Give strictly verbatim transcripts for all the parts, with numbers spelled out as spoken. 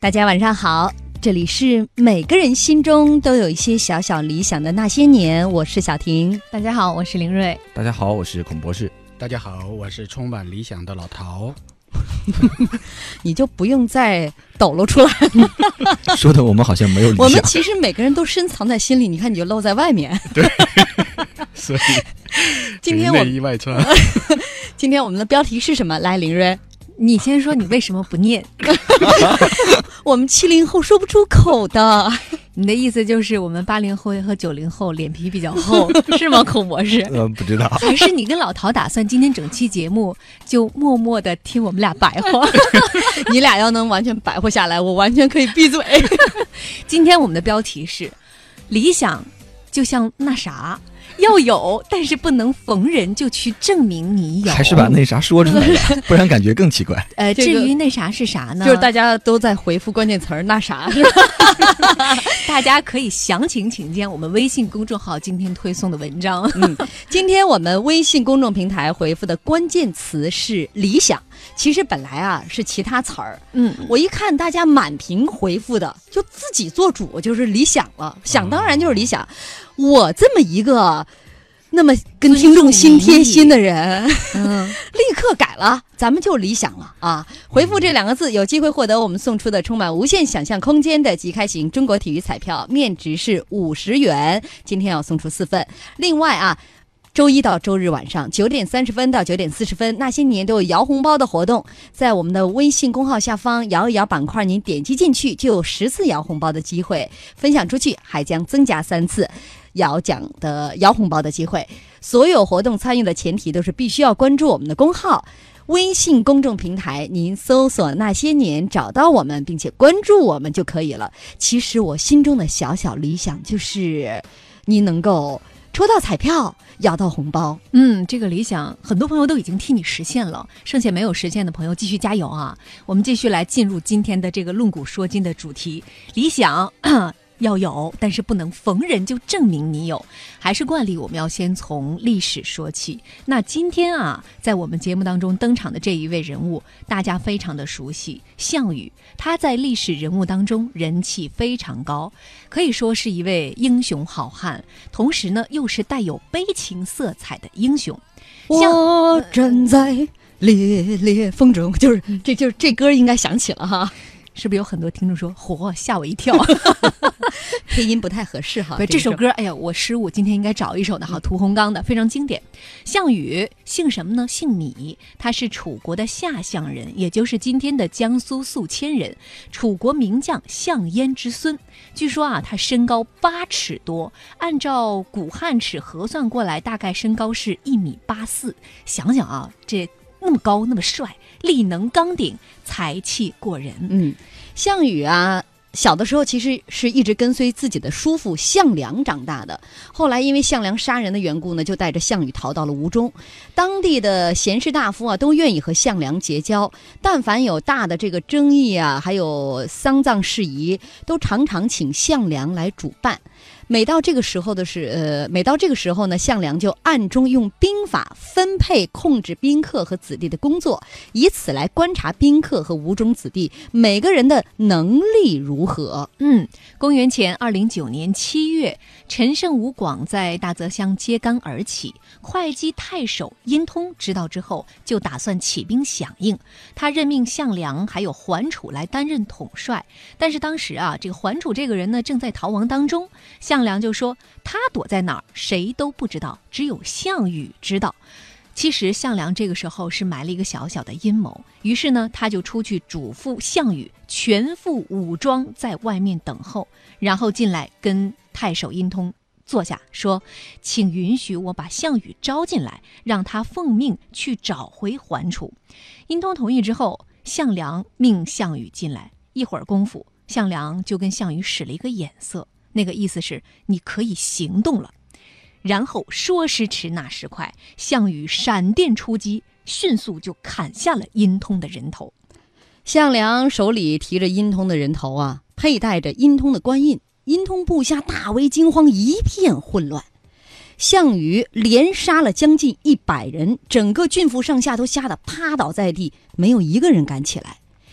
大家晚上好，这里是每个人心中都有一些小小理想的那些年，我是小婷。 大家好，我是林瑞。 大家好，我是孔博士。 大家好，我是充满理想的老陶。 你就不用再抖露出来了说的我们好像没有理想。 我们其实每个人都深藏在心里，你看你就露在外面。 对，所以今天我内衣外穿。 今天我们的标题是什么？来，林瑞， 你先说，你为什么不念？ 我们七零后说不出口的。 你的意思就是我们八零后和九零后脸皮比较厚，是吗，孔博士？ 呃，不知道。 还是你跟老陶打算今天整期节目就默默的听我们俩白话？ 你俩要能完全白话下来，我完全可以闭嘴。 今天我们的标题是：理想就像那啥。要有，但是不能逢人就去证明你有， 还是把那啥说出来吧，不然感觉更奇怪。 呃， 这个至于那啥是啥呢？ 就是大家都在回复关键词儿，那啥是吧？ 大家可以详情请见我们微信公众号今天推送的文章。 嗯，今天我们微信公众平台回复的关键词是理想，其实本来啊是其他词儿。 嗯， 我一看大家满屏回复的，就自己做主就是理想了，想当然就是理想。我这么一个那么跟听众心贴心的人，嗯，立刻改了，咱们就理想了啊！回复这两个字，有机会获得我们送出的充满无限想象空间的即开型中国体育彩票，面值是五十元，今天要送出四份。另外啊，周一到周日晚上九点三十分到九点四十分，那些年都有摇红包的活动，在我们的微信公号下方摇一摇板块，您点击进去就有十次摇红包的机会，分享出去还将增加三次摇奖的摇红包的机会。所有活动参与的前提都是必须要关注我们的公号微信公众平台，您搜索那些年找到我们并且关注我们就可以了。其实我心中的小小理想就是您能够抽到彩票，摇到红包。 嗯，这个理想很多朋友都已经替你实现了，剩下没有实现的朋友继续加油啊！我们继续来进入今天的这个论古说今的主题，理想要有，但是不能逢人就证明你有。还是惯例，我们要先从历史说起。那今天啊，在我们节目当中登场的这一位人物，大家非常的熟悉，项羽。他在历史人物当中人气非常高，可以说是一位英雄好汉，同时呢，又是带有悲情色彩的英雄。 我站在烈烈风中，就是这就是这歌应该响起了哈。 是不是有很多听众说嚯吓我一跳？ 配音不太合适哈。 不是这首歌，哎呀，我失误，今天应该找一首的哈，屠洪刚的，非常经典。项羽姓什么呢？姓芈，他是楚国的下项人，也就是今天的江苏宿迁人，楚国名将项燕之孙。据说啊，他身高八尺多，按照古汉尺核算过来，大概身高是一米八四。想想啊，这那么高，那么帅，力能刚鼎，才气过人。 嗯，项羽啊，小的时候其实是一直跟随自己的叔父项梁长大的，后来因为项梁杀人的缘故呢，就带着项羽逃到了吴中。当地的贤士大夫啊，都愿意和项梁结交，但凡有大的这个争议啊，还有丧葬事宜，都常常请项梁来主办。每到这个时候的是，呃，每到这个时候呢，项梁就暗中用兵法分配控制宾客和子弟的工作，以此来观察宾客和吴中子弟每个人的能力如何。 嗯，公元前二零九年七月，陈胜吴广在大泽乡揭竿而起，会稽太守殷通知道之后，就打算起兵响应。他任命项梁还有桓楚来担任统帅，但是当时啊，这个桓楚这个人呢正在逃亡当中。项梁就说他躲在哪儿谁都不知道，只有项羽知道。其实项梁这个时候是埋了一个小小的阴谋，于是呢他就出去嘱咐项羽全副武装在外面等候，然后进来跟太守殷通坐下说，请允许我把项羽招进来，让他奉命去找回桓楚。殷通同意之后，项梁命项羽进来，一会儿功夫项梁就跟项羽使了一个眼色，那个意思是你可以行动了。然后说时迟那时快，项羽闪电出击，迅速就砍下了殷通的人头。 项梁手里提着殷通的人头啊，佩戴着殷通的官印，殷通部下大为惊慌，一片混乱。项羽连杀了将近一百人，整个郡府上下都吓得趴倒在地，没有一个人敢起来。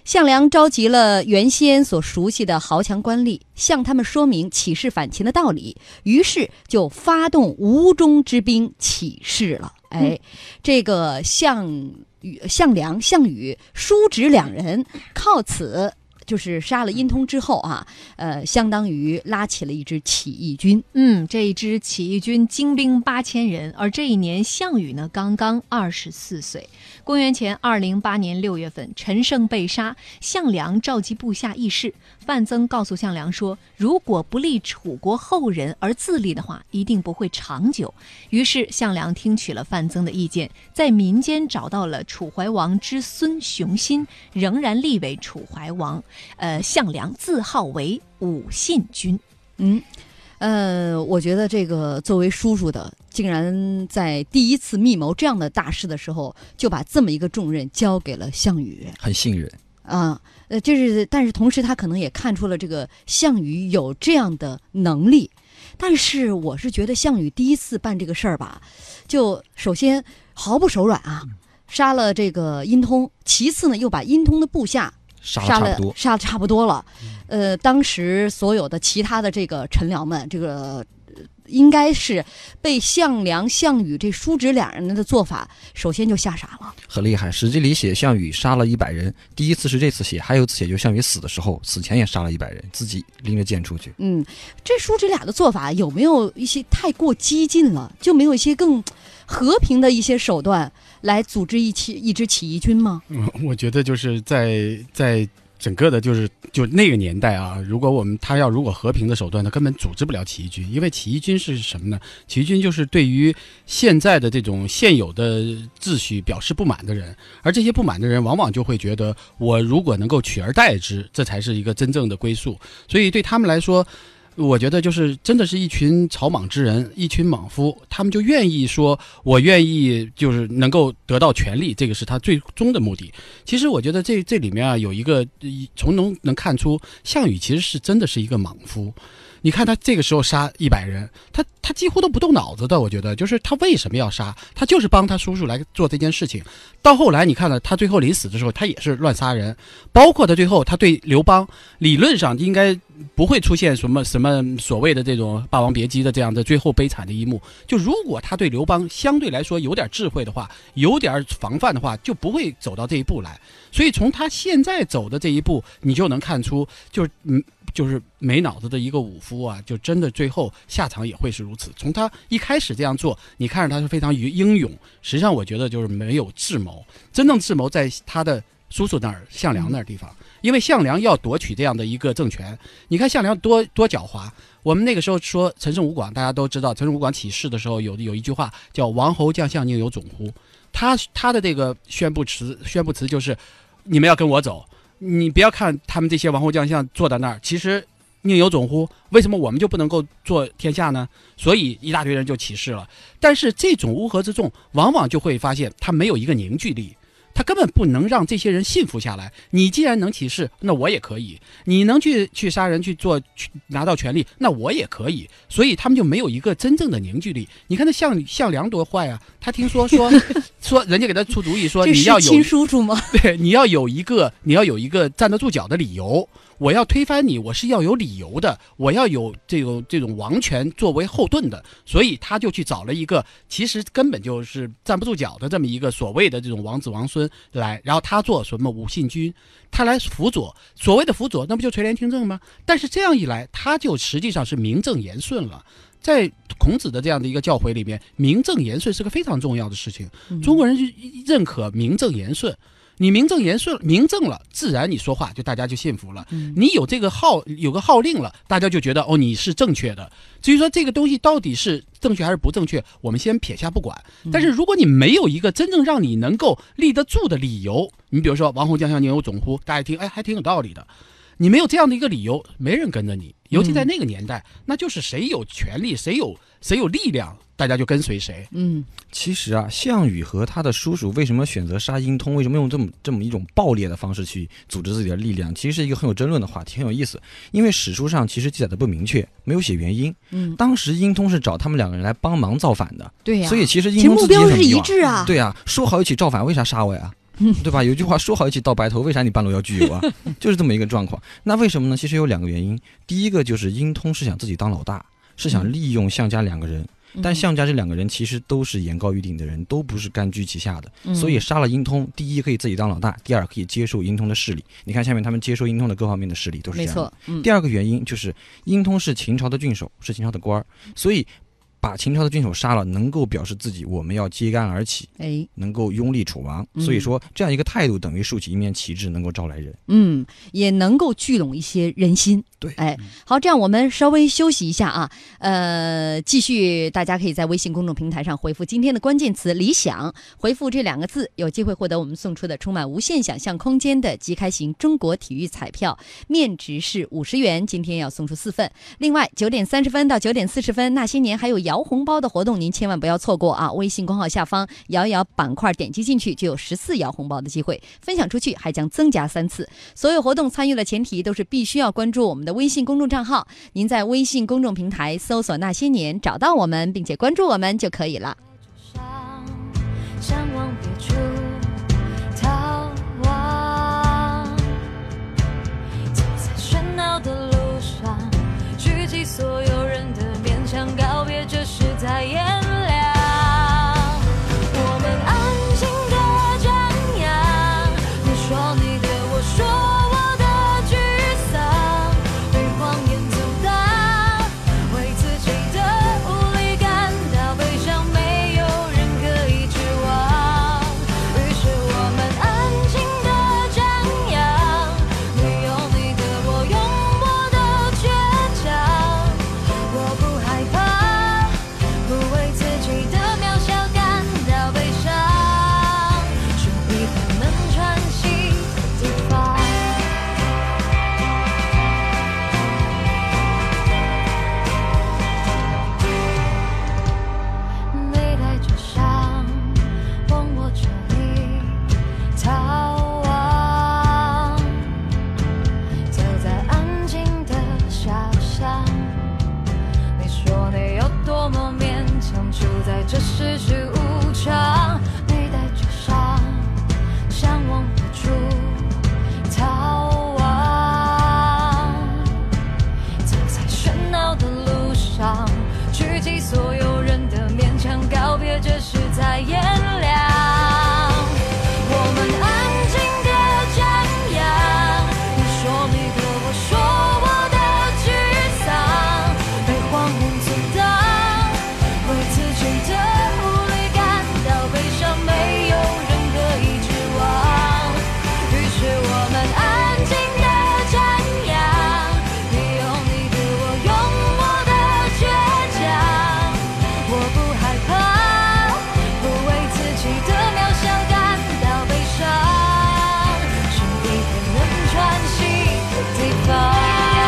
项梁召集了原先所熟悉的豪强官吏，向他们说明起事反秦的道理，于是就发动吴中之兵起事了。哎，这个项羽、项梁、项羽、叔侄两人靠此就是杀了殷通之后啊，呃，相当于拉起了一支起义军。 嗯，这一支起义军精兵八千人，而这一年项羽呢刚刚二十四岁。公元前二零八年六月份，陈胜被杀，项梁召集部下议事。范增告诉项梁说，如果不立楚国后人而自立的话，一定不会长久。于是项梁听取了范增的意见，在民间找到了楚怀王之孙熊心，仍然立为楚怀王。呃，项梁自号为武信君。 嗯，呃，我觉得这个作为叔叔的，竟然在第一次密谋这样的大事的时候，就把这么一个重任交给了项羽， 很信任啊。呃，这是，但是同时他可能也看出了这个项羽有这样的能力。但是我是觉得项羽第一次办这个事儿吧，就首先毫不手软啊，杀了这个殷通，其次呢又把殷通的部下杀了差不多， 杀了差不多了。呃，当时所有的其他的这个臣僚们，这个应该是被项梁、项羽这叔侄两人的做法，首先就吓傻了。 很厉害，史记里写项羽杀了一百人，第一次是这次写，还有一次写就项羽死的时候，死前也杀了一百人，自己拎着剑出去。 嗯，这叔侄俩的做法有没有一些太过激进了？就没有一些更和平的一些手段来组织一起一支起义军吗？ 嗯，我觉得就是在在整个的就是就那个年代啊，如果我们他要如果和平的手段，他根本组织不了起义军，因为起义军是什么呢？起义军就是对于现在的这种现有的秩序表示不满的人，而这些不满的人往往就会觉得，我如果能够取而代之，这才是一个真正的归宿。所以对他们来说，我觉得就是真的是一群草莽之人，一群莽夫，他们就愿意说我愿意就是能够得到权力，这个是他最终的目的。其实我觉得这这里面啊有一个从能能看出项羽其实是真的是一个莽夫。你看他这个时候杀一百人，他他几乎都不动脑子的。我觉得就是他为什么要杀，他就是帮他叔叔来做这件事情。到后来你看了他最后临死的时候，他也是乱杀人，包括他最后他对刘邦理论上应该不会出现什么什么所谓的这种霸王别姬的这样的最后悲惨的一幕。就如果他对刘邦相对来说有点智慧的话，有点防范的话，就不会走到这一步来。所以从他现在走的这一步，你就能看出就是嗯就是没脑子的一个武夫啊，就真的最后下场也会是如此。从他一开始这样做，你看着他是非常英勇，实际上我觉得就是没有智谋，真正智谋在他的叔叔那儿，项梁那儿地方。因为项梁要夺取这样的一个政权，你看项梁多多狡猾。我们那个时候说陈胜吴广，大家都知道，陈胜吴广起事的时候有有一句话叫“王侯将相宁有种乎”，他他的这个宣布词宣布词就是你们要跟我走。你不要看他们这些王侯将相坐在那儿，其实宁有种乎？为什么我们就不能够做天下呢？所以一大堆人就起事了。但是这种乌合之众，往往就会发现他没有一个凝聚力，他根本不能让这些人信服下来。你既然能起事，那我也可以；你能去去杀人去做去拿到权力，那我也可以。所以他们就没有一个真正的凝聚力。你看那项项梁多坏啊！他听说说说人家给他出主意说你要有亲叔叔吗？ 对，你要有一个你要有一个站得住脚的理由。我要推翻你，我是要有理由的，我要有这种这种王权作为后盾的，所以他就去找了一个其实根本就是站不住脚的这么一个所谓的这种王子王孙来，然后他做什么武信君，他来辅佐，所谓的辅佐那不就垂帘听政吗？但是这样一来，他就实际上是名正言顺了。在孔子的这样的一个教诲里面，名正言顺是个非常重要的事情，中国人就认可名正言顺。你名正言顺，名正了，自然你说话就大家就信服了。嗯、你有这个号，有个号令了，大家就觉得哦你是正确的。至于说这个东西到底是正确还是不正确，我们先撇下不管。但是如果你没有一个真正让你能够立得住的理由，你比如说王侯将相宁有种乎，大家一听哎还挺有道理的。你没有这样的一个理由，没人跟着你。尤其在那个年代，嗯、那就是谁有权力，谁有谁有力量，大家就跟随谁。 嗯， 其实啊，项羽和他的叔叔为什么选择杀殷通，为什么用这么这么一种暴烈的方式去组织自己的力量，其实是一个很有争论的话题，很有意思。因为史书上其实记载的不明确，没有写原因。嗯，当时殷通是找他们两个人来帮忙造反的。 对呀、啊， 所以其实殷通自己目标是一致啊。 对啊，说好一起造反，为啥杀我呀？ 对吧？有句话说好一起到白头，为啥你半路要拒友啊？就是这么一个状况。那为什么呢？其实有两个原因。第一个就是殷通是想自己当老大，是想利用项家两个人。但项家这两个人其实都是言高于鼎的人，都不是甘居其下的， 嗯、 所以杀了殷通，第一可以自己当老大，第二可以接受殷通的势力。你看下面他们接受殷通的各方面的势力都是这样的。 没错。嗯、 第二个原因就是殷通是秦朝的郡守，是秦朝的官儿，所以把秦朝的郡守杀了，能够表示自己我们要揭竿而起， 哎， 能够拥立楚王。 嗯、 所以说这样一个态度等于竖起一面旗帜，能够招来人， 嗯，也能够聚拢一些人心。 对， 哎，好，这样我们稍微休息一下啊，呃，继续，大家可以在微信公众平台上回复今天的关键词"理想"，回复这两个字，有机会获得我们送出的充满无限想象空间的即开型中国体育彩票，面值是五十元，今天要送出四份。另外，九点三十分到九点四十分，那些年还有摇红包的活动，您千万不要错过啊！微信公号下方摇一摇板块，点击进去就有十次摇红包的机会，分享出去还将增加三次。所有活动参与的前提都是必须要关注我们的微信公众账号，您在微信公众平台搜索那些年，找到我们并且关注我们就可以了。向往别处逃亡，走在喧闹的路上，聚集所有人的面墙，告别这时在炎凉。我们安静的张扬，你说你的，我说我的沮丧，被谎言阻挡，为自己的无力感到悲伤，没有人可以指望。于是我们安静的张扬，你有你的，我用我的倔强。我不害怕，不为自己的渺小感到悲伤，寻一个能喘息的地方。你带着伤往我这里逃亡，走在安静的小巷，你说你有多么勉强，处在这世事无常。你带着伤向往别处逃亡，走在喧闹的路上，聚集所有人的面墙，告别这时在炎凉。我们安静的张扬，你说你的，我说我的沮丧，被谎言阻挡，为自己的无力感到悲伤，没有人可以指望。于是我们安静的张扬，你有你的，我用我的倔强。我不害怕，不为自己的渺小感到悲伤，寻一个能喘息的地方。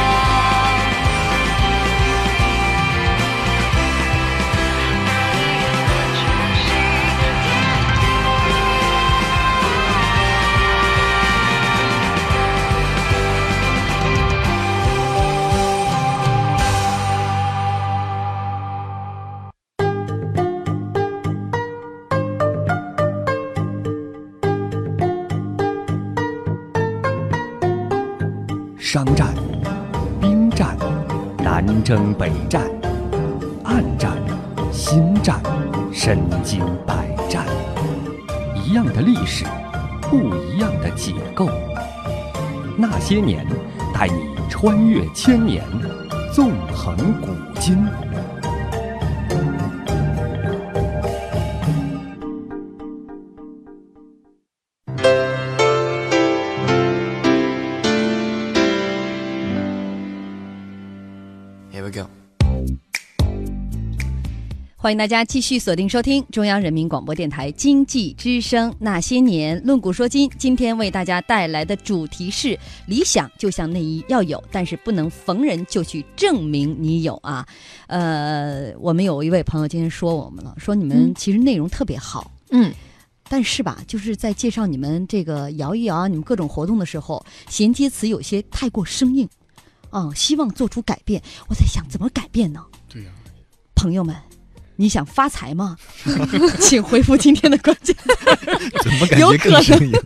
商战、兵战、南征北战、暗战、心战、身经百战，一样的历史，不一样的解构。那些年，带你穿越千年，纵横古今。 欢迎大家继续锁定收听中央人民广播电台经济之声那些年论古说今。今天为大家带来的主题是理想就像内衣要有，但是不能逢人就去证明你有啊。呃，我们有一位朋友今天说我们了，说你们其实内容特别好， 嗯， 但是吧，就是在介绍你们这个摇一摇你们各种活动的时候，衔接词有些太过生硬啊、嗯，希望做出改变。我在想怎么改变呢？ 对呀、 朋友们， 你想发财吗？请回复今天的关键怎么感觉更生硬？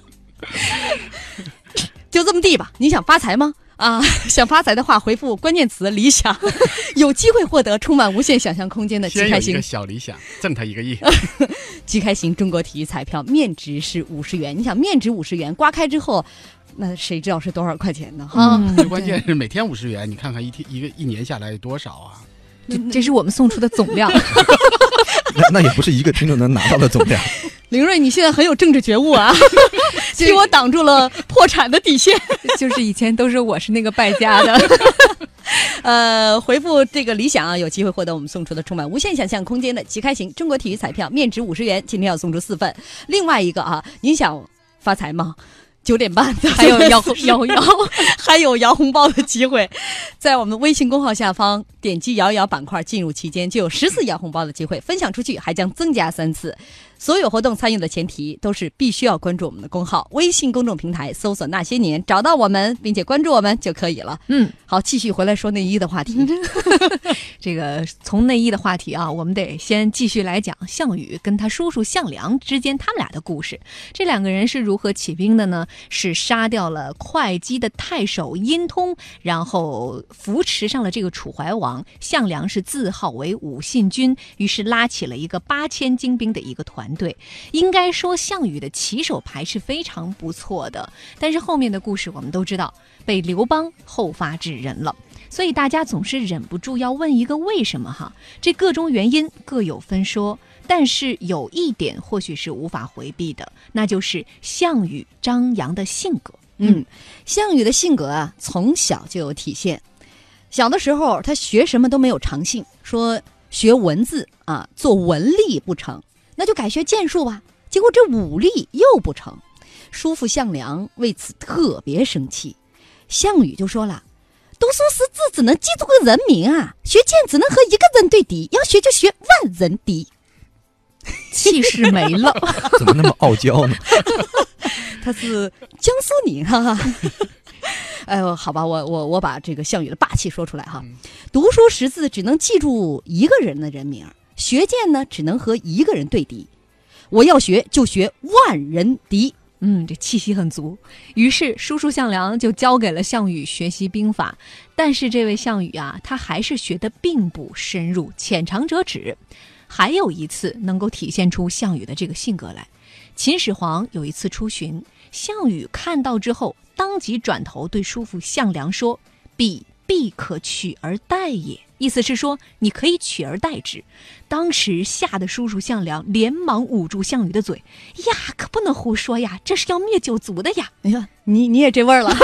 就这么地吧，你想发财吗？啊，想发财的话，回复关键词理想，有机会获得充满无限想象空间的极开心。 先有一个小理想，挣他一个亿。 极开心中国体育彩票面值是五十元，你想面值五十元，刮开之后，那谁知道是多少块钱呢？哈、 嗯， 最关键是每天五十元，你看看一天一个一年下来多少啊？ 这这是我们送出的总量。 那那也不是一个听众能拿到的总量。 林睿，你现在很有政治觉悟啊，替我挡住了破产的底线。 就是以前都是我是那个败家的。 呃，回复这个理想啊，有机会获得我们送出的充满无限想象空间的极开型中国体育彩票，面值五十元，今天要送出四份。另外一个啊，您想发财吗？九点半还有摇摇摇， 还有摇红包的机会，在我们微信公号下方点击摇一摇板块，进入期间就有十次摇红包的机会，分享出去还将增加三次。所有活动参与的前提都是必须要关注我们的公号，微信公众平台搜索那些年，找到我们并且关注我们就可以了。 嗯， 好，继续回来说内衣的话题。 这个从内衣的话题啊，我们得先继续来讲项羽跟他叔叔项梁之间他们俩的故事。这两个人是如何起兵的呢？是杀掉了会稽的太守殷通，然后扶持上了这个楚怀王。项梁是自号为武信君，于是拉起了一个八千精兵的一个团队。应该说项羽的起手牌是非常不错的，但是后面的故事我们都知道，被刘邦后发制人了。所以大家总是忍不住要问一个为什么哈，这各种原因各有分说，但是有一点或许是无法回避的，那就是项羽张扬的性格。 嗯，项羽的性格啊，从小就有体现。小的时候他学什么都没有长性，说学文字啊，做文吏不成，那就改学剑术吧。结果这武力又不成，叔父项梁为此特别生气。项羽就说了，读书识字只能记住个人名啊，学剑只能和一个人对敌，要学就学万人敌。 气势没了。 怎么那么傲娇呢？ 他是江苏宁，哈哈。哎呦，好吧，我我我把这个项羽的霸气说出来哈。读书识字只能记住一个人的人名，学剑呢只能和一个人对敌。我要学就学万人敌。 嗯，这气息很足。于是叔叔项梁就交给了项羽学习兵法，但是这位项羽啊，他还是学得并不深入，浅尝辄止。还有一次能够体现出项羽的这个性格来，秦始皇有一次出巡，项羽看到之后，当即转头对叔父项梁说：“彼必可取而代也。”意思是说你可以取而代之。当时吓得叔叔项梁连忙捂住项羽的嘴，呀，可不能胡说呀，这是要灭九族的呀！ 哎呀，你你也这味儿了。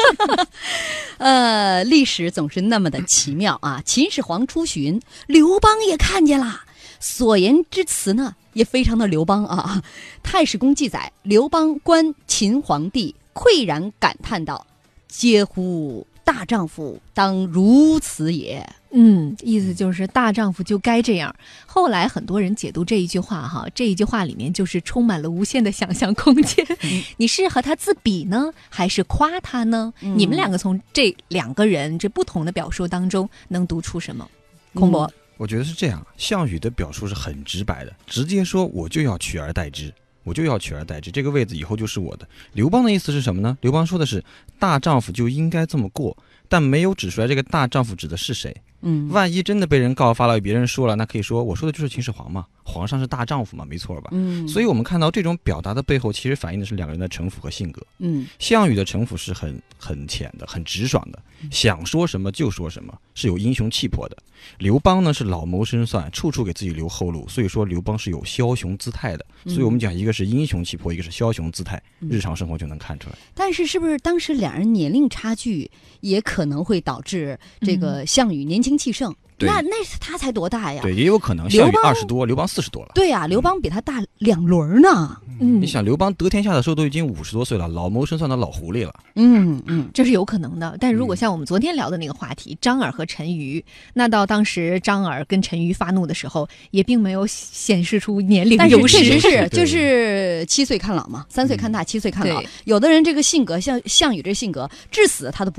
呃，历史总是那么的奇妙啊！秦始皇出巡，刘邦也看见了，所言之词呢也非常的刘邦啊。太史公记载，刘邦观秦皇帝，喟然感叹道：“嗟乎！大丈夫当如此也。” 嗯，意思就是大丈夫就该这样。后来很多人解读这一句话哈，这一句话里面就是充满了无限的想象空间。嗯、你是和他自比呢，还是夸他呢？嗯、你们两个从这两个人这不同的表述当中能读出什么？孔博、嗯， 我觉得是这样，项羽的表述是很直白的，直接说我就要取而代之。我就要取而代之，这个位子以后就是我的。刘邦的意思是什么呢？刘邦说的是大丈夫就应该这么过，但没有指出来这个大丈夫指的是谁。嗯，万一真的被人告发了，别人说了，那可以说我说的就是秦始皇嘛，皇上是大丈夫嘛，没错吧？嗯，所以我们看到这种表达的背后，其实反映的是两个人的城府和性格。嗯，项羽的城府是很很浅的，很直爽的，想说什么就说什么，是有英雄气魄的。刘邦呢是老谋深算，处处给自己留后路，所以说刘邦是有枭雄姿态的。所以我们讲一个是英雄气魄，一个是枭雄姿态，日常生活就能看出来。 但是是不是当时两人年龄差距也可能会导致这个项羽年轻气盛？ 对， 那那他才多大呀？ 对，也有可能。项羽二十多，刘邦四十多了。 对呀、啊，刘邦比他大两轮呢。 嗯，你想刘邦得天下的时候都已经五十多岁了，老谋深算的老狐狸了。 嗯嗯，这是有可能的。但如果像我们昨天聊的那个话题，张耳和陈馀，那到当时张耳跟陈馀发怒的时候，也并没有显示出年龄优势。 但是确实是，就是七岁看老嘛，三岁看大，七岁看老。有的人这个性格，像项羽这性格，至死他都不改。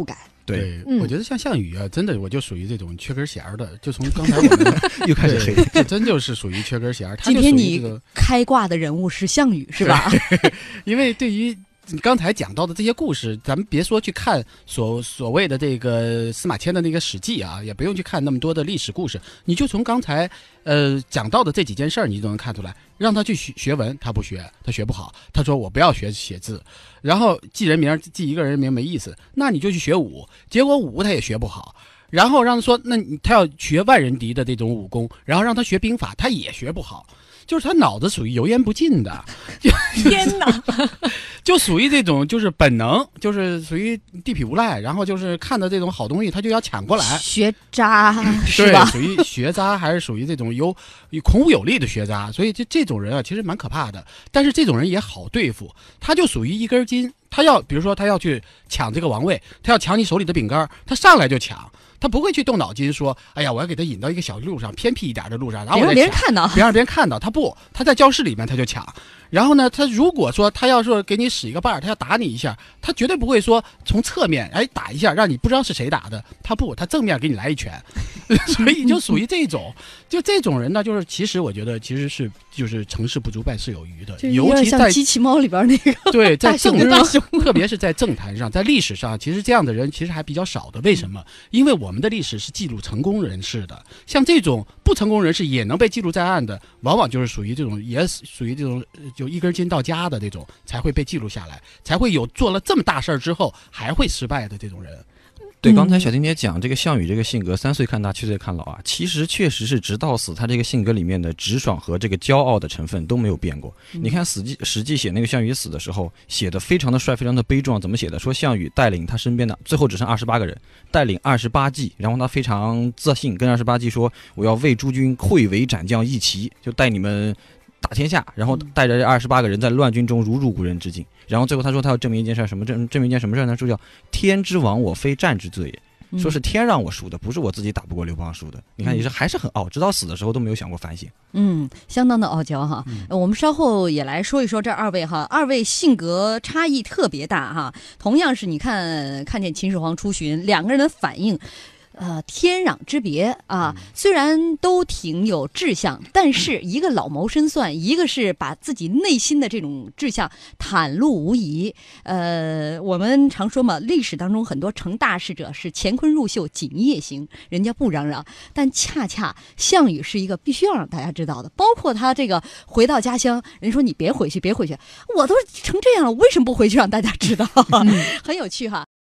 对， 嗯我觉得像项羽啊，真的我就属于这种缺根弦儿的，就从刚才我们又开始黑。 对这真就是属于缺根弦儿。他就今天你属于这个， 开挂的人物是项羽是吧？ 因为对于你刚才讲到的这些故事，咱们别说去看所所谓的这个司马迁的那个《史记》啊，也不用去看那么多的历史故事，你就从刚才呃讲到的这几件事儿，你就能看出来。让他去学学文，他不学，他学不好。他说我不要学写字，然后记人名，记一个人名没意思，那你就去学武，结果武他也学不好。然后让他说，那你他要学万人敌的这种武功，然后让他学兵法，他也学不好。就是他脑子属于油盐不进的， 天哪， 就属于这种就是本能，就是属于地痞无赖，然后就是看到这种好东西他就要抢过来， 学渣是对， 吧？ 属于学渣还是属于这种有孔武有力的学渣，所以这这种人啊其实蛮可怕的，但是这种人也好对付，他就属于一根筋，他要比如说他要去抢这个王位，他要抢你手里的饼干，他上来就抢。他不会去动脑筋说，哎呀，我要给他引到一个小路上，偏僻一点的路上，然后我别让别人看到， 别让别人看到。他不，他在教室里面他就抢。然后呢，他如果说他要说给你使一个绊儿，他要打你一下，他绝对不会说从侧面哎打一下，让你不知道是谁打的。他不，他正面给你来一拳。所以就属于这种，就这种人呢，就是其实我觉得其实是就是成事不足败事有余的， 就有点像尤其在机器猫里边那个对，在大熊政大熊特别是在政坛上，在历史上，其实这样的人其实还比较少的。为什么？因为我们的历史是记录成功人士的，像这种不成功人士也能被记录在案的，往往就是属于这种，也属于这种就一根筋到家的这种，才会被记录下来，才会有做了这么大事儿之后还会失败的这种人。 对，刚才小婷姐讲这个项羽这个性格，三岁看大，七岁看老啊，其实确实是直到死，他这个性格里面的直爽和这个骄傲的成分都没有变过。嗯、你看《史记》史记写那个项羽死的时候，写的非常的帅，非常的悲壮，怎么写的？说项羽带领他身边的，最后只剩二十八个人，带领二十八骑，然后他非常自信，跟二十八骑说：“我要为诸军会围斩将一齐，就带你们打天下。”然后带着这二十八个人在乱军中如入无人之境。然后最后他说他要证明一件事，什么证证明一件什么事呢？说叫天之亡我非战之罪也，说是天让我输的，不是我自己打不过刘邦输的。你看也是还是很傲，直到死的时候都没有想过反省。 嗯，相当的傲娇哈。 嗯、 我们稍后也来说一说这二位哈，二位性格差异特别大哈。同样是你看看见秦始皇出巡，两个人的反应。呃，天壤之别啊！虽然都挺有志向，但是一个老谋深算，一个是把自己内心的这种志向袒露无遗。呃，我们常说嘛，历史当中很多成大事者是乾坤入袖，锦夜行，人家不嚷嚷，但恰恰项羽是一个必须要让大家知道的。包括他这个回到家乡，人说你别回去，别回去，我都成这样了，为什么不回去让大家知道？很有趣哈。